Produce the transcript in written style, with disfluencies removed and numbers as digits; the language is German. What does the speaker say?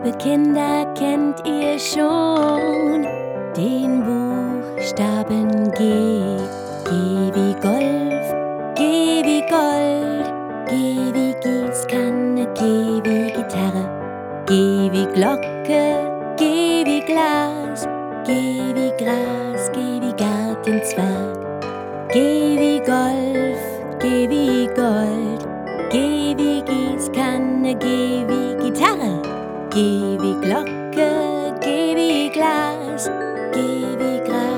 Liebe Kinder, kennt ihr schon den Buchstaben G? G wie Golf, G wie Gold, G wie Gießkanne, G wie Gitarre, G wie Glocke, G wie Glas, G wie Gras, G wie Gartenzwerg, G wie Golf, G wie Gold, G wie Gießkanne, G wie Gitarre, G wie Glocke, G wie Glas, G wie Gras.